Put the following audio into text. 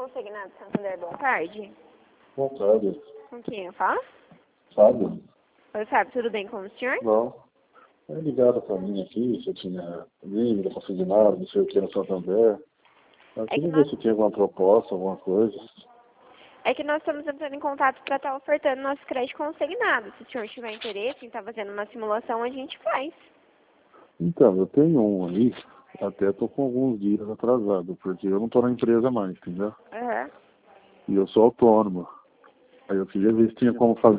Consignado Santander, boa tarde. Boa tarde. Com quem eu falo? Fábio? Oi, Fábio, tudo bem com o senhor? Não. É ligado pra mim aqui, se eu tinha dívida consignado, não sei o que no Santander. Eu queria ver se tinha alguma proposta, alguma coisa. É que nós estamos entrando em contato para estar ofertando nosso crédito consignado. Se o senhor tiver interesse em estar fazendo uma simulação, a gente faz. Então, eu tenho um aí, até tô com alguns dias atrasado, porque eu não tô na empresa mais, entendeu? Aham. E eu sou autônomo. Aí eu queria ver se tinha como fazer